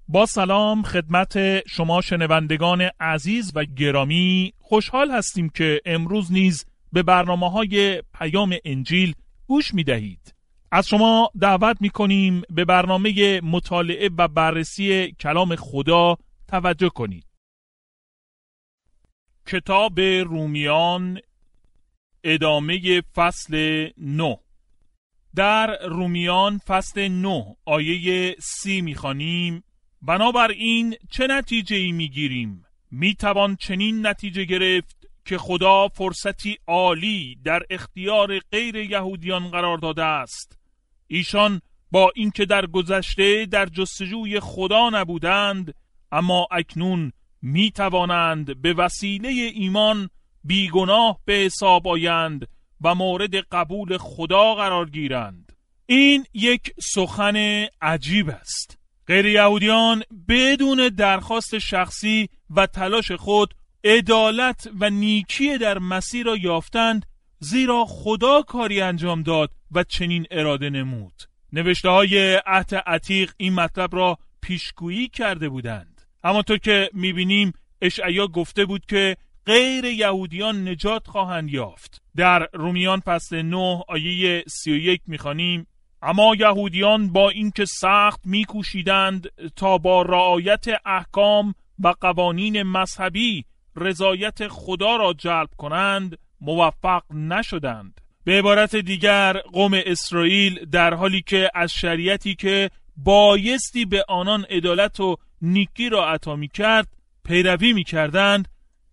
با سلام خدمت شما شنوندگان عزیز و گرامی، خوشحال هستیم که امروز نیز به برنامه‌های پیام انجیل گوش می‌دهید. از شما دعوت می‌کنیم به برنامه مطالعه و بررسی کلام خدا توجه کنید. کتاب رومیان، ادامه فصل 9. در رومیان فصل 9 آیه 30 می‌خوانیم: بنابراین چه نتیجه‌ای می‌گیریم؟ می‌توان چنین نتیجه گرفت که خدا فرصتی عالی در اختیار غیر یهودیان قرار داده است. ایشان با اینکه در گذشته در جستجوی خدا نبودند، اما اکنون می‌توانند به وسیله ایمان بیگناه به حساب آیند و مورد قبول خدا قرار گیرند. این یک سخن عجیب است. غیر یهودیان بدون درخواست شخصی و تلاش خود عدالت و نیکی در مسیح را یافتند، زیرا خدا کاری انجام داد و چنین اراده نمود. نوشته های عهد عتیق این مطلب را پیشگویی کرده بودند. همانطور که میبینیم اشعیا گفته بود که غیر یهودیان نجات خواهند یافت. در رومیان فصل 9 آیه 31 میخوانیم: اما یهودیان با اینکه سخت میکوشیدند تا با رعایت احکام و قوانین مذهبی رضایت خدا را جلب کنند، موفق نشدند. به عبارت دیگر، قوم اسرائیل در حالی که از شریعتی که بایستی به آنان عدالت و نیکی را عطا می‌کرد پیروی می‌کردند،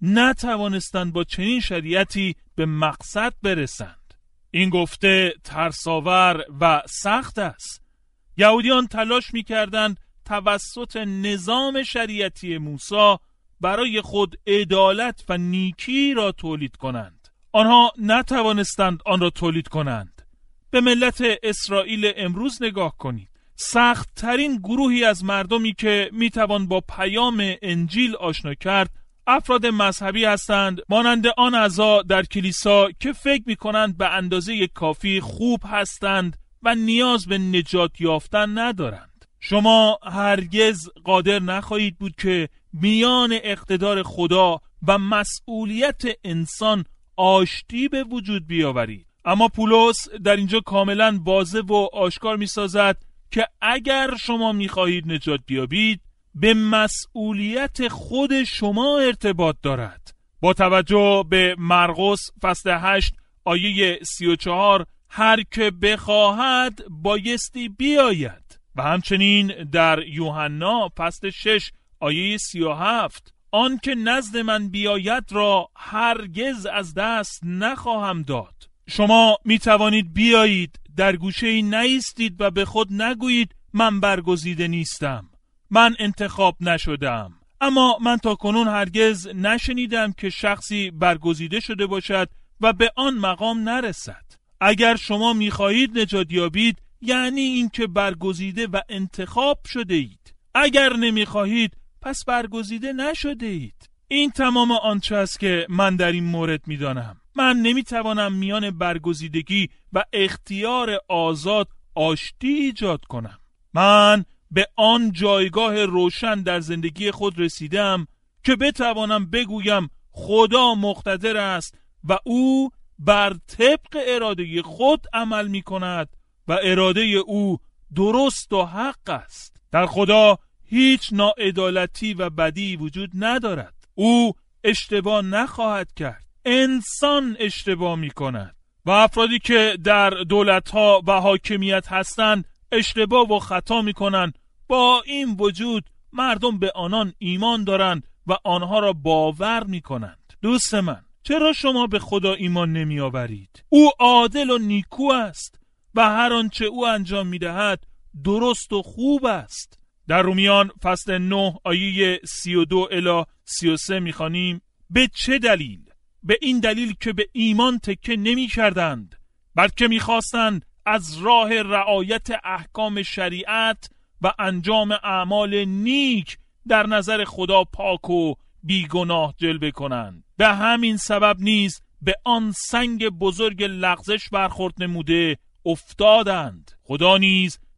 نتوانستند با چنین شریعتی به مقصد برسند. این گفته ترساور و سخت است. یهودیان تلاش می‌کردند توسط نظام شریعتی موسی برای خود عدالت و نیکی را تولید کنند. آنها نتوانستند آن را تولید کنند. به ملت اسرائیل امروز نگاه کنید. سخت ترین گروهی از مردمی که میتوان با پیام انجیل آشنا کرد افراد مذهبی هستند، مانند آن اعضا در کلیسا که فکر میکنند به اندازه کافی خوب هستند و نیاز به نجات یافتن ندارند. شما هرگز قادر نخواهید بود که میان اقتدار خدا و مسئولیت انسان آشتی به وجود بیاورید. اما پولس در اینجا کاملا واضح و آشکار می‌سازد که اگر شما می‌خواهید نجات بیابید، به مسئولیت خود شما ارتباط دارد. با توجه به مرقس فصل 8 آیه 34: هر که بخواهد بایستی بیاید. و همچنین در یوحنا فصل 6 آیه 37: آن که نزد من بیاید را هرگز از دست نخواهم داد. شما می توانید بیایید، در گوشه‌ای نایستید و به خود نگویید من برگزیده نیستم، من انتخاب نشدم. اما من تاکنون هرگز نشنیدم که شخصی برگزیده شده باشد و به آن مقام نرسد. اگر شما می خواهید نجات یابید، یعنی این که برگزیده و انتخاب شده اید. اگر نمی خواهید، پس برگزیده نشده اید. این تمام آنچه است که من در این مورد می دانم. من نمی توانم میان برگزیدگی و اختیار آزاد آشتی ایجاد کنم. من به آن جایگاه روشن در زندگی خود رسیدم که بتوانم بگویم خدا مقتدر است و او بر طبق اراده خود عمل می کند و اراده او درست و حق است. در خدا هیچ ناعدالتی و بدی وجود ندارد. او اشتباه نخواهد کرد. انسان اشتباه می کند و افرادی که در دولت‌ها و حاکمیت هستند اشتباه و خطا می کنند. با این وجود مردم به آنان ایمان دارند و آنها را باور می کنند. دوست من، چرا شما به خدا ایمان نمی آورید؟ او عادل و نیکو است و هر آنچه او انجام می دهد درست و خوب است. در رومیان فصل 9 آیه 32 الی 33 می‌خوانیم: به چه دلیل؟ به این دلیل که به ایمان تکیه نمی‌کردند، بلکه می‌خواستند از راه رعایت احکام شریعت و انجام اعمال نیک در نظر خدا پاک و بیگناه جلوه کنند. به همین سبب نیز به آن سنگ بزرگ لغزش برخورد نموده افتادند. خدا نیز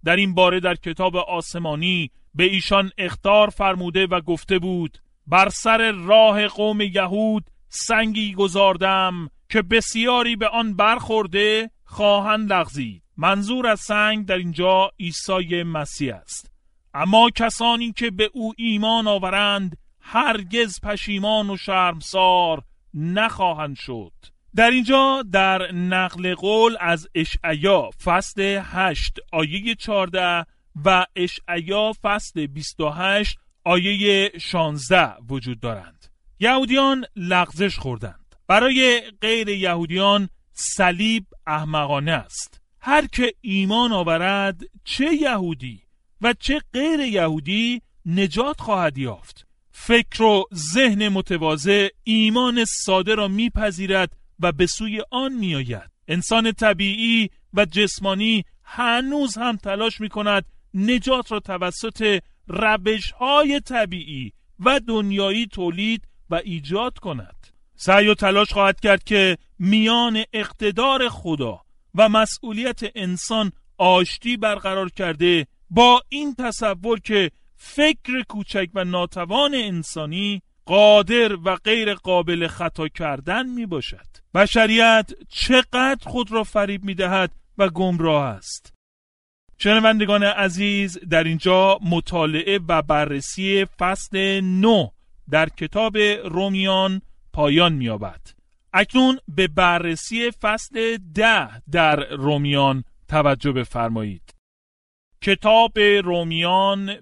در این باره در کتاب آسمانی به ایشان اخطار فرموده و گفته بود: بر سر راه قوم یهود سنگی گذاردم که بسیاری به آن برخورده خواهند لغزید. منظور از سنگ در اینجا عیسی مسیح است. اما کسانی که به او ایمان آورند هرگز پشیمان و شرمسار نخواهند شد. در اینجا در نقل قول از اشعیا فصل 8 آیه 14 و اشعیا فصل 28 آیه 16 وجود دارند. یهودیان لغزش خوردند. برای غیر یهودیان صلیب احمقانه است. هر که ایمان آورد، چه یهودی و چه غیر یهودی، نجات خواهد یافت. فکر و ذهن متواضع ایمان ساده را میپذیرد و به سوی آن میآید. انسان طبیعی و جسمانی هنوز هم تلاش میکند نجات را توسط روش‌های طبیعی و دنیایی تولید و ایجاد کند. سعی و تلاش خواهد کرد که میان اقتدار خدا و مسئولیت انسان آشتی برقرار کرده با این تصور که فکر کوچک و ناتوان انسانی قادر و غیر قابل خطا کردن می باشد. بشریت چقدر خود را فریب می دهد و گمراه است. شنوندگان عزیز، در اینجا مطالعه و بررسی فصل 9 در کتاب رومیان پایان می یابد. اکنون به بررسی فصل 10 در رومیان توجه بفرمایید. کتاب رومیان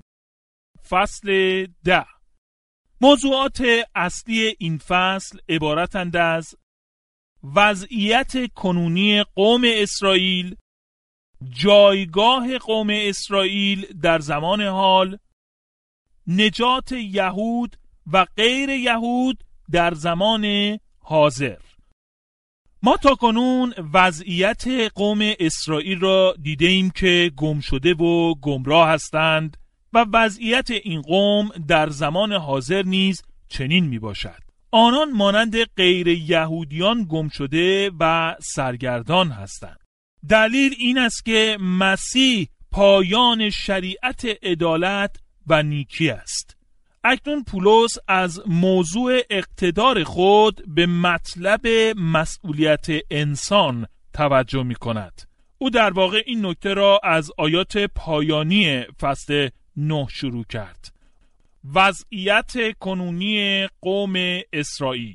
فصل 10. موضوعات اصلی این فصل عبارتند از وضعیت کنونی قوم اسرائیل، جایگاه قوم اسرائیل در زمان حال، نجات یهود و غیر یهود در زمان حاضر. ما تاکنون وضعیت قوم اسرائیل را دیده ایم که گم شده و گمراه هستند و وضعیت این قوم در زمان حاضر نیز چنین می باشد. آنان مانند غیر یهودیان گم شده و سرگردان هستند. دلیل این است که مسیح پایان شریعت عدالت و نیکی است. اکنون پولس از موضوع اقتدار خود به مطلب مسئولیت انسان توجه می کند. او در واقع این نکته را از آیات پایانی فصل 9 شروع کرد. وضعیت کنونی قوم اسرائیل.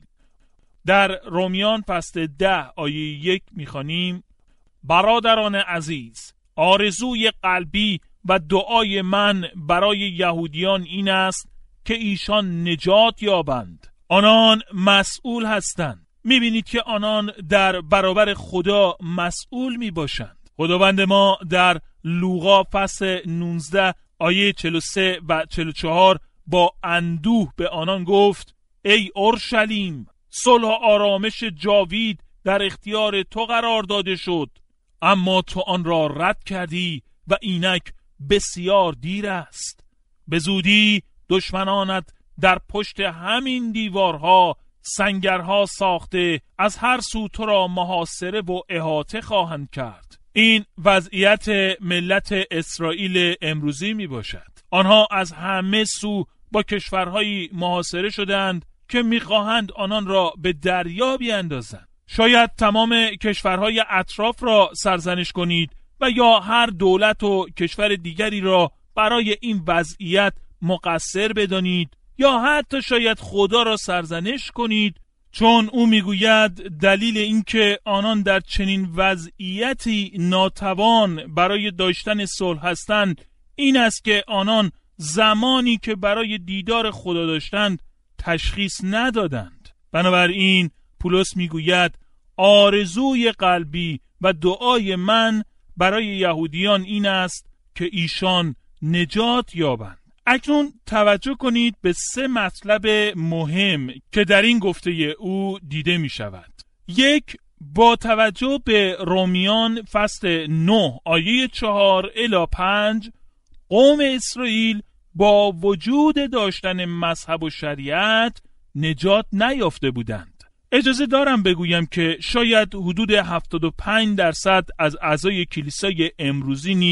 در رومیان فصل 10 آیه 1 می‌خوانیم: برادران عزیز، آرزوی قلبی و دعای من برای یهودیان این است که ایشان نجات یابند. آنان مسئول هستند. می‌بینید که آنان در برابر خدا مسئول میباشند. خداوند ما در لوقا فصل 19 آیه 43 و 44 با اندوه به آنان گفت: ای اورشلیم، صلح و آرامش جاوید در اختیار تو قرار داده شد، اما تو آن را رد کردی و اینک بسیار دیر است. به زودی دشمنانت در پشت همین دیوارها سنگرها ساخته از هر سو تو را محاصره و احاطه خواهند کرد. این وضعیت ملت اسرائیل امروزی می باشد. آنها از همه سو با کشورهایی محاصره شدند که می‌خواهند آنان را به دریا بیاندازند. شاید تمام کشورهای اطراف را سرزنش کنید و یا هر دولت و کشور دیگری را برای این وضعیت مقصر بدانید، یا حتی شاید خدا را سرزنش کنید، چون او میگوید دلیل اینکه آنان در چنین وضعیتی ناتوان برای داشتن صلح هستند این است که آنان زمانی که برای دیدار خدا داشتند تشخیص ندادند. بنابراین پولس میگوید آرزوی قلبی و دعای من برای یهودیان این است که ایشان نجات یابند. اکنون توجه کنید به 3 مطلب مهم که در این گفته او دیده می شود. 1. با توجه به رومیان فصل 9 آیه 4 الی 5 قوم اسرائیل با وجود داشتن مذهب و شریعت نجات نیافته بودند. اجازه دارم بگویم که شاید حدود 75% از اعضای کلیسای امروزی نیز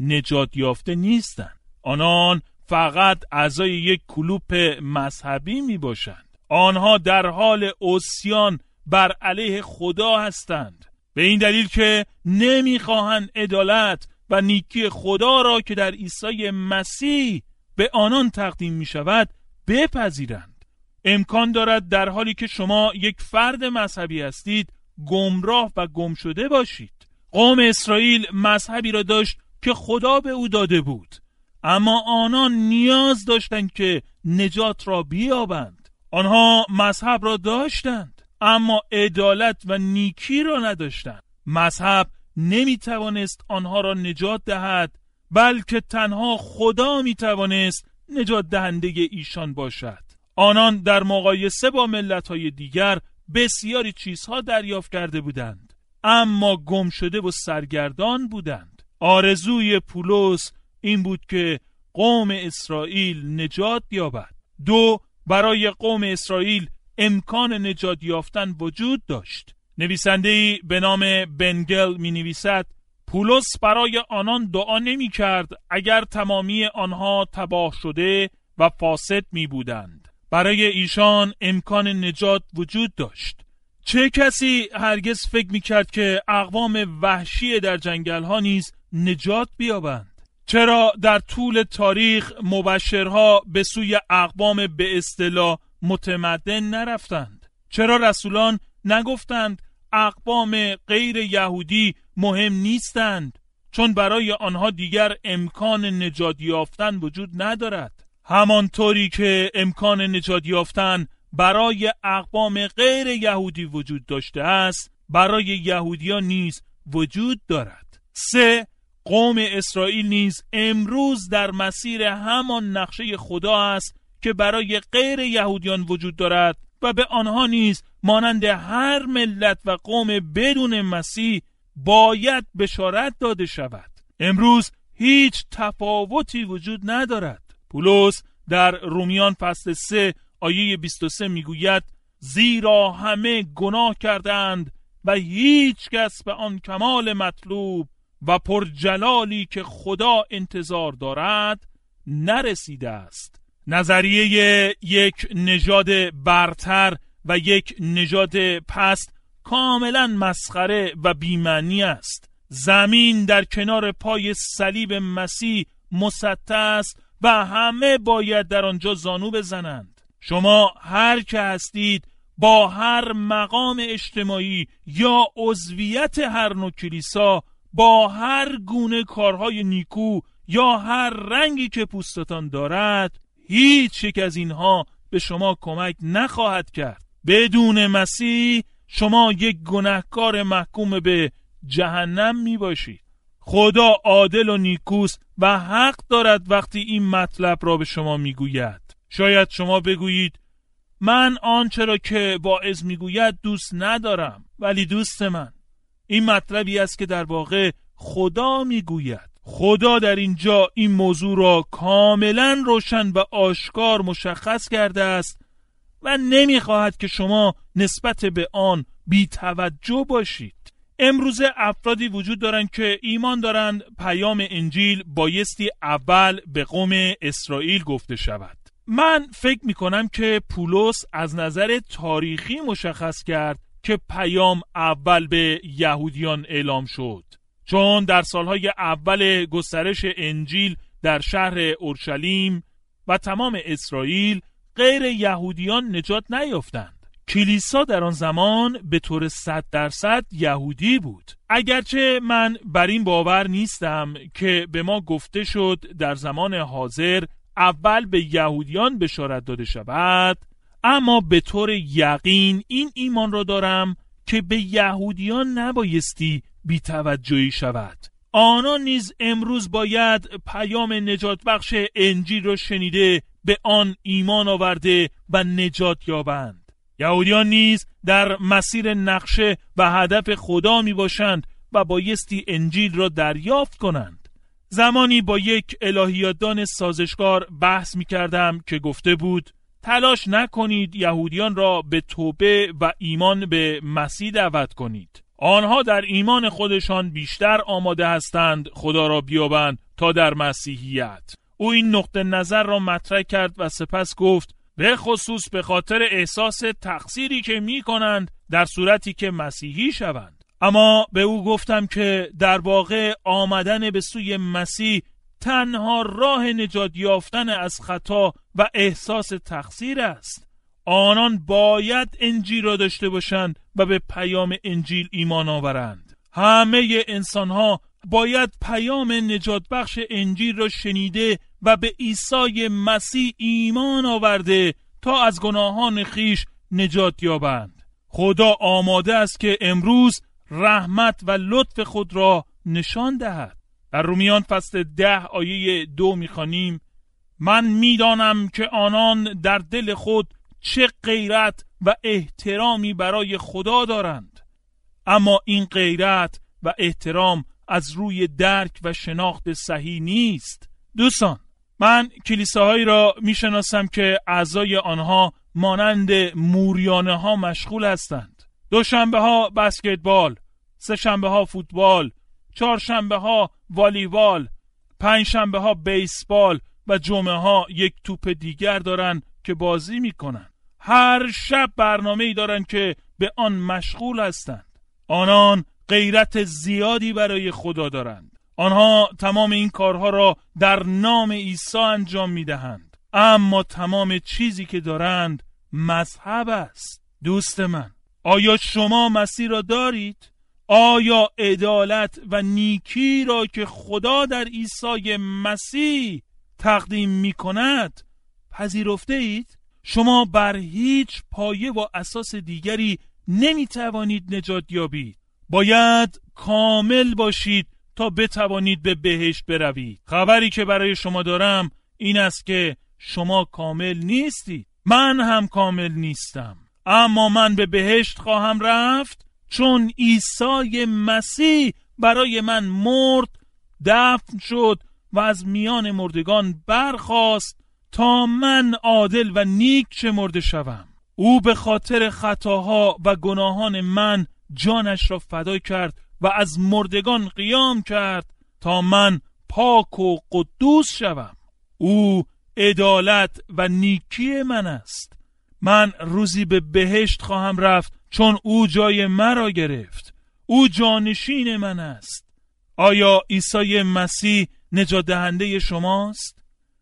نجات یافته نیستند. آنان فقط اعضای یک کلوپ مذهبی می باشند. آنها در حال عصیان بر علیه خدا هستند، به این دلیل که نمیخواهند عدالت و نیکی خدا را که در عیسی مسیح به آنان تقدیم می شود بپذیرند. امکان دارد در حالی که شما یک فرد مذهبی هستید گمراه و گم شده باشید. قوم اسرائیل مذهبی را داشت که خدا به او داده بود، اما آنان نیاز داشتند که نجات را بیابند. آنها مذهب را داشتند اما عدالت و نیکی را نداشتند. مذهب نمیتوانست آنها را نجات دهد، بلکه تنها خدا میتوانست نجات دهنده ایشان باشد. آنان در مقایسه با ملت‌های دیگر بسیاری چیزها دریافت کرده بودند، اما گم شده و سرگردان بودند. آرزوی پولس این بود که قوم اسرائیل نجات یابد. 2. برای قوم اسرائیل امکان نجات یافتن وجود داشت. نویسنده‌ای به نام بنگل می نویسد پولس برای آنان دعا نمی کرد اگر تمامی آنها تباه شده و فاسد می بودند. برای ایشان امکان نجات وجود داشت. چه کسی هرگز فکر می کرد که اقوام وحشی در جنگل ها نیز نجات بیابند؟ چرا در طول تاریخ مبشرها به سوی اقوام به اصطلاح متمدن نرفتند؟ چرا رسولان نگفتند اقوام غیر یهودی مهم نیستند چون برای آنها دیگر امکان نجات یافتن وجود ندارد؟ همانطوری که امکان نجات یافتن برای اقوام غیر یهودی وجود داشته است، برای یهودیان نیز وجود دارد. 3. قوم اسرائیل نیز امروز در مسیر همان نقشه خدا است که برای غیر یهودیان وجود دارد و به آنها نیز مانند هر ملت و قوم بدون مسیح باید بشارت داده شود. امروز هیچ تفاوتی وجود ندارد. پولس در رومیان فصل 3 آیه 23 میگوید زیرا همه گناه کردند و هیچ کس به آن کمال مطلوب و پرجلالی که خدا انتظار دارد نرسیده است. نظریه یک نژاد برتر و یک نژاد پست کاملا مسخره و بی‌معنی است. زمین در کنار پای صلیب مسیح مسطح است و همه باید در آنجا زانو بزنند. شما هر که هستید با هر مقام اجتماعی یا عضویت هر نوع کلیسا، با هر گونه کارهای نیکو یا هر رنگی که پوستتان دارد، هیچ یک از اینها به شما کمک نخواهد کرد. بدون مسیح شما یک گناهکار محکوم به جهنم می باشید. خدا عادل و نیکوست و حق دارد وقتی این مطلب را به شما می گوید. شاید شما بگویید من آنچه را که واعظ می گوید دوست ندارم، ولی دوست من این مطلبی است که در واقع خدا می گوید. خدا در اینجا این موضوع را کاملا روشن و آشکار مشخص کرده است و نمیخواهد که شما نسبت به آن بی توجه باشید. امروزه افرادی وجود دارند که ایمان دارند پیام انجیل بایستی اول به قوم اسرائیل گفته شود. من فکر میکنم که پولس از نظر تاریخی مشخص کرد که پیام اول به یهودیان اعلام شد، چون در سالهای اول گسترش انجیل در شهر اورشلیم و تمام اسرائیل غیر یهودیان نجات نیافتند. کلیسا در آن زمان به طور 100% یهودی بود. اگرچه من بر این باور نیستم که به ما گفته شد در زمان حاضر اول به یهودیان بشارت داده شود، اما به طور یقین این ایمان را دارم که به یهودیان نبایستی بی‌توجهی شود. آنان نیز امروز باید پیام نجات بخش انجیل را شنیده به آن ایمان آورده و نجات یابند. یهودیان نیز در مسیر نقشه و هدف خدا می باشند و بایستی انجیل را دریافت کنند. زمانی با یک الهیاتدان سازشکار بحث می کردم که گفته بود تلاش نکنید یهودیان را به توبه و ایمان به مسیح دعوت کنید. آنها در ایمان خودشان بیشتر آماده هستند خدا را بیابند تا در مسیحیت. او این نقطه نظر را مطرح کرد و سپس گفت به خصوص به خاطر احساس تقصیری که می کنند در صورتی که مسیحی شوند. اما به او گفتم که در واقع آمدن به سوی مسیح تنها راه نجات یافتن از خطا و احساس تقصیر است. آنان باید انجیل را داشته باشند و به پیام انجیل ایمان آورند. همه انسان‌ها باید پیام نجات بخش انجیل را شنیده و به عیسی مسیح ایمان آورده تا از گناهان خیش نجات یابند. خدا آماده است که امروز رحمت و لطف خود را نشان دهد. در رومیان فصل 10 آیه 2 می‌خوانیم من می‌دانم که آنان در دل خود چه غیرت و احترامی برای خدا دارند، اما این غیرت و احترام از روی درک و شناخت صحیح نیست. دوستان، من کلیساهایی را میشناسم که اعضای آنها مانند موریانه ها مشغول هستند. دوشنبه ها بسکتبال، سه شنبه ها فوتبال، چهارشنبه ها والیبال، پنج شنبه ها بیسبال و جمعه ها یک توپ دیگر دارن که بازی میکنن. هر شب برنامه‌ای دارن که به آن مشغول هستند. آنان غیرت زیادی برای خدا دارند. آنها تمام این کارها را در نام عیسی انجام میدهند، اما تمام چیزی که دارند مذهب است. دوست من، آیا شما مسیح را دارید؟ آیا عدالت و نیکی را که خدا در عیسی مسیح تقدیم می کند پذیرفته اید؟ شما بر هیچ پایه و اساس دیگری نمی توانید نجات یابید. باید کامل باشید تا بتوانید به بهشت بروید. خبری که برای شما دارم این است که شما کامل نیستید. من هم کامل نیستم، اما من به بهشت خواهم رفت چون عیسی مسیح برای من مرد، دفن شد و از میان مردگان برخاست تا من عادل و نیک شمرده شوم. او به خاطر خطاها و گناهان من جانش را فدا کرد و از مردگان قیام کرد تا من پاک و قدوس شوم. او عدالت و نیکی من است. من روزی به بهشت خواهم رفت چون او جای مرا گرفت. او جانشین من است. آیا عیسی مسیح نجات دهنده شماست؟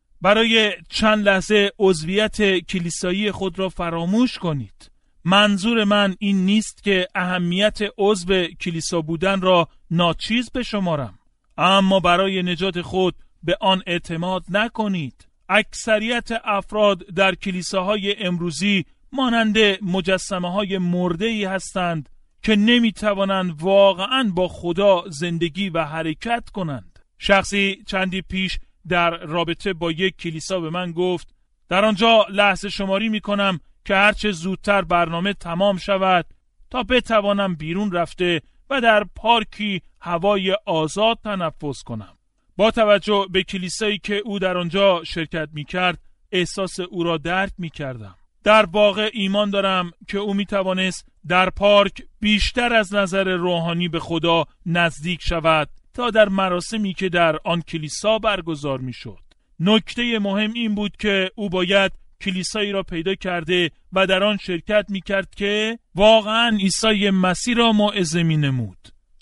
برای چند لحظه عضویت کلیسایی خود را فراموش کنید. منظور من این نیست که اهمیت عضو کلیسا بودن را ناچیز بشمارم، اما برای نجات خود به آن اعتماد نکنید. اکثریت افراد در کلیساهای امروزی مانند مجسمه‌های مرده‌ای هستند که نمی‌توانند واقعاً با خدا زندگی و حرکت کنند. شخصی چندی پیش در رابطه با یک کلیسا به من گفت در آنجا لحظه شماری می‌کنم که هرچه زودتر برنامه تمام شود تا بتوانم بیرون رفته و در پارکی هوای آزاد تنفس کنم. با توجه به کلیسایی که او در آنجا شرکت می‌کرد احساس او را درک می‌کردم. در واقع ایمان دارم که او می‌توانست در پارک بیشتر از نظر روحانی به خدا نزدیک شود تا در مراسمی که در آن کلیسا برگزار می‌شد. نکته مهم این بود که او باید کلیسایی را پیدا کرده و در آن شرکت می‌کرد که واقعاً عیسی مسیح را موعظه می‌نمود.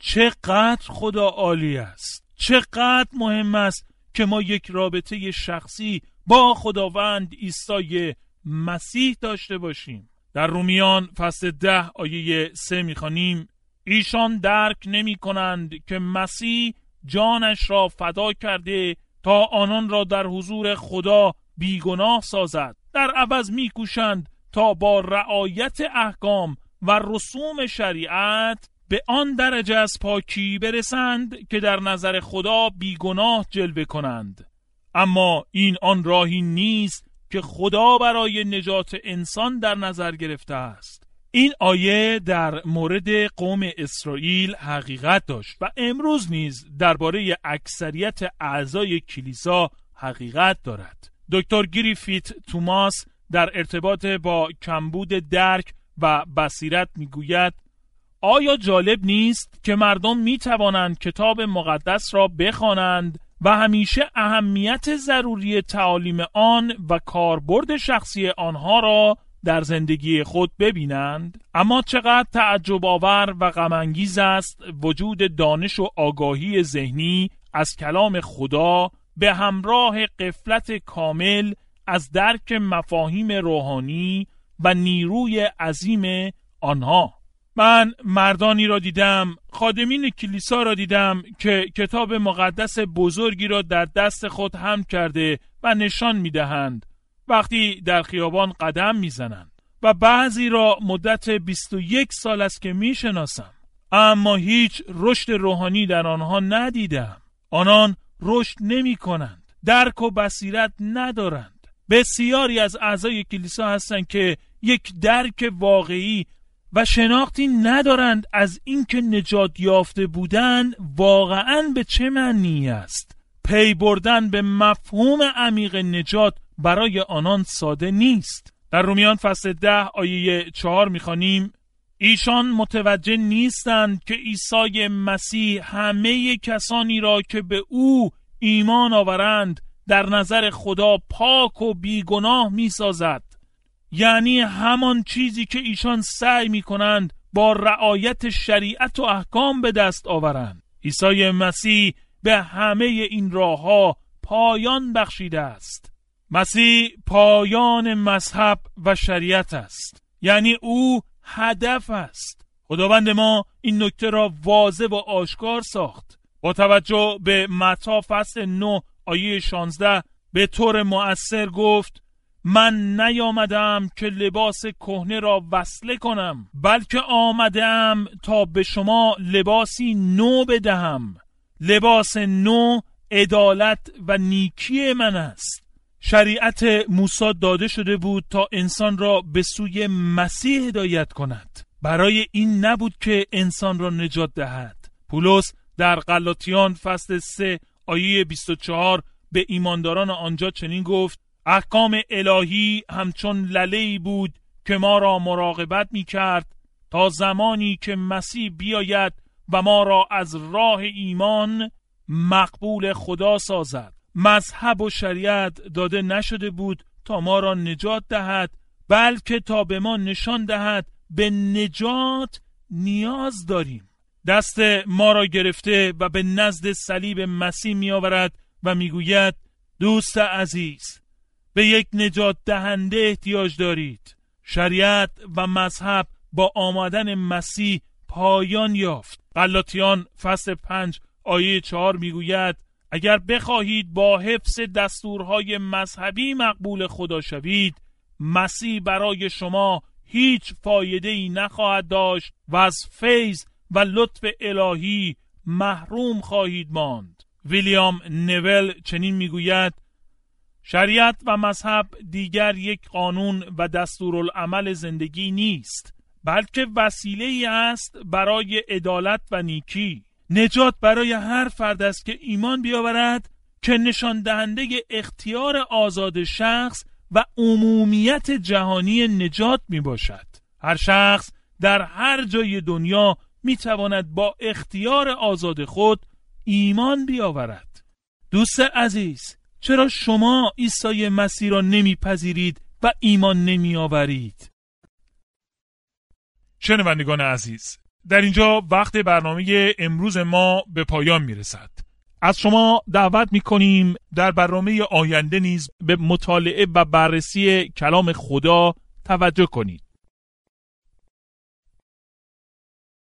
چقدر خدا عالی است! چقدر مهم است که ما یک رابطه شخصی با خداوند عیسی مسیح داشته باشیم. در رومیان فصل 10 آیه 3 می‌خوانیم ایشان درک نمی‌کنند که مسیح جانش را فدا کرده تا آنان را در حضور خدا بیگناه سازد. در عوض می‌کوشند تا با رعایت احکام و رسوم شریعت به آن درجه از پاکی برسند که در نظر خدا بیگناه جلوه کنند. اما این آن راهی نیست که خدا برای نجات انسان در نظر گرفته است. این آیه در مورد قوم اسرائیل حقیقت داشت و امروز نیز درباره اکثریت اعضای کلیسا حقیقت دارد. دکتر گریفیت توماس در ارتباط با کمبود درک و بصیرت میگوید آیا جالب نیست که مردم می توانند کتاب مقدس را بخوانند و همیشه اهمیت ضروری تعالیم آن و کاربرد شخصی آنها را در زندگی خود ببینند. اما چقدر تعجب آور و غم انگیز است وجود دانش و آگاهی ذهنی از کلام خدا به همراه غفلت کامل از درک مفاهیم روحانی و نیروی عظیم آنها. من مردانی را دیدم، خادمین کلیسا را دیدم که کتاب مقدس بزرگی را در دست خود حمل کرده و نشان می‌دهند وقتی در خیابان قدم می‌زنند، و بعضی را مدت 21 سال است که می‌شناسم، اما هیچ رشد روحانی در آنها ندیدم. آنان رشد نمی‌کنند، درک و بصیرت ندارند. بسیاری از اعضای کلیسا هستند که یک درک واقعی و شناختی ندارند از اینکه نجات یافته بودن واقعاً به چه معنی است. پی بردن به مفهوم عمیق نجات برای آنان ساده نیست. در رومیان فصل 10 آیه 4 می‌خوانیم: ایشان متوجه نیستند که عیسی مسیح همه کسانی را که به او ایمان آورند در نظر خدا پاک و بیگناه می‌سازد. یعنی همان چیزی که ایشان سعی می‌کنند با رعایت شریعت و احکام به دست آورند. عیسی مسیح به همه این راه‌ها پایان بخشیده است. مسیح پایان مذهب و شریعت است، یعنی او هدف است. خداوند ما این نکته را واضح و آشکار ساخت. با توجه به متی فصل 9 آیه 16 به طور مؤثر گفت: من نیامدم که لباس کهنه را وصله کنم، بلکه آمدم تا به شما لباسی نو بدهم. لباس نو عدالت و نیکی من است. شریعت موسی داده شده بود تا انسان را به سوی مسیح هدایت کند، برای این نبود که انسان را نجات دهد. پولس در غلاطیان فصل 3 آیه 24 به ایمانداران آنجا چنین گفت: احکام الهی همچون لله‌ای بود که ما را مراقبت می کرد تا زمانی که مسیح بیاید و ما را از راه ایمان مقبول خدا سازد. مذهب و شریعت داده نشده بود تا ما را نجات دهد، بلکه تا به ما نشان دهد به نجات نیاز داریم. دست ما را گرفته و به نزد صلیب مسیح می آورد و می گوید: دوست عزیز، به یک نجات دهنده احتیاج دارید. شریعت و مذهب با آمدن مسیح پایان یافت. غلاطیان فصل 5 آیه 4 میگوید: اگر بخواهید با حفظ دستورهای مذهبی مقبول خدا شوید، مسیح برای شما هیچ فایده‌ای نخواهد داشت و از فیض و لطف الهی محروم خواهید ماند. ویلیام نول چنین میگوید: شریعت و مذهب دیگر یک قانون و دستورالعمل زندگی نیست، بلکه وسیله‌ای است برای عدالت و نیکی. نجات برای هر فرد است که ایمان بیاورد که نشان دهنده اختیار آزاد شخص و عمومیت جهانی نجات می باشد. هر شخص در هر جای دنیا می تواند با اختیار آزاد خود ایمان بیاورد. دوست عزیز، چرا شما عیسی مسیح را نمیپذیرید و ایمان نمی آورید؟ شنوندگان عزیز، در اینجا وقت برنامه امروز ما به پایان می رسد. از شما دعوت می کنیم در برنامه آینده نیز به مطالعه و بررسی کلام خدا توجه کنید.